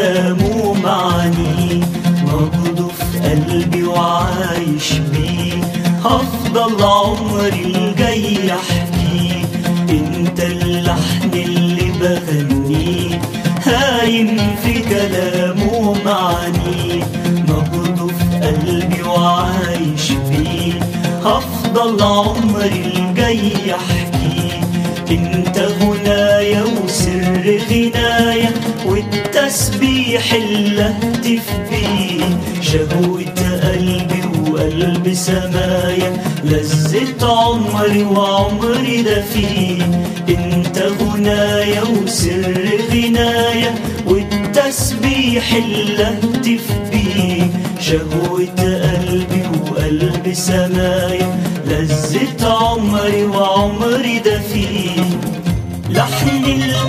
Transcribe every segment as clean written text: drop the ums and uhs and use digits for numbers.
كلامه معاني نبضه في قلبي وعايش بيه. هفضل عمري الجاي احكيه، انت اللحن اللي بغنيه هايم في كلامه معاني نبضه في قلبي وعايش بيه. هفضل عمري الجاي احكيه، انت غنايا وسر غنايا والتسبيح اللي اهتف بيه. شهوة قلبي وقلب سمايا لذة عمري وعمري ده فيه. انت غنايا وسر غنايا والتسبيح اللي اهتف بيه. شهوة قلبي وقلب سمايا لذة عمري وعمري ده فيه. لحن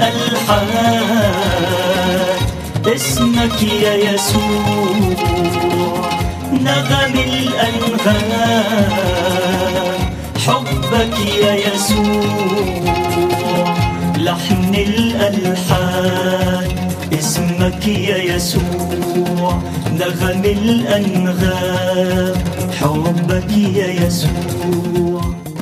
الألحان اسمك يا يسوع، نغم الأنغام حبك يا يسوع. لحن الألحان اسمك يا يسوع، نغم الأنغام حبك يا يسوع.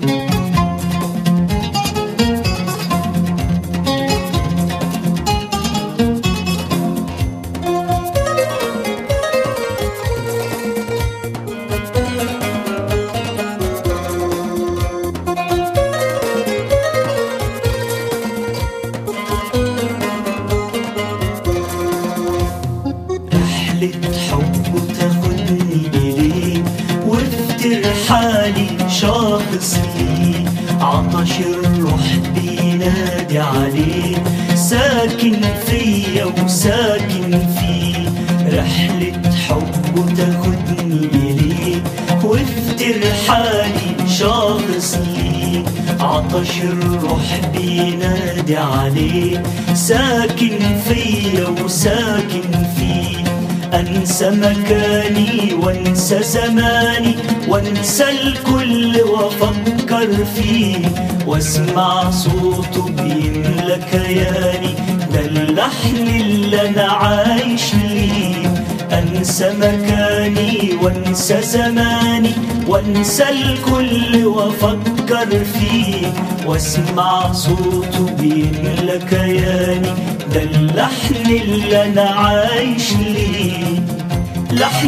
حب تاخدني إليه وافتر حالي شاخص ليه. عطش الروح بينادي عليه، ساكن فيا وساكن فيه. رحلة حب تاخدني إليه وافتر حالي شاخص ليه. عطش الروح بينادي عليه، ساكن فيا وساكن فيه. أنسى مكاني وانسى زماني وانسى الكل وافكر فيه، واسمع صوته بيملى كياني ده اللحن اللي انا عايش ليه. انسى مكاني وانسى زماني وانسى الكل وافكر فيه، واسمع صوته بيملى كياني ده اللحن اللي انا عايش ليه. لحن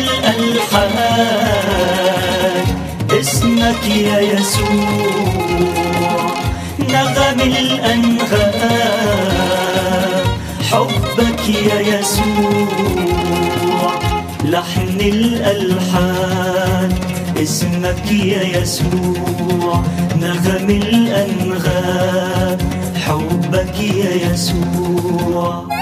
الألحان اسمك يا يسوع، نغم الأنغام حبك يا يسوع. لحن الألحان اسمك يا يسوع، نغم الأنغام حبك يا يسوع.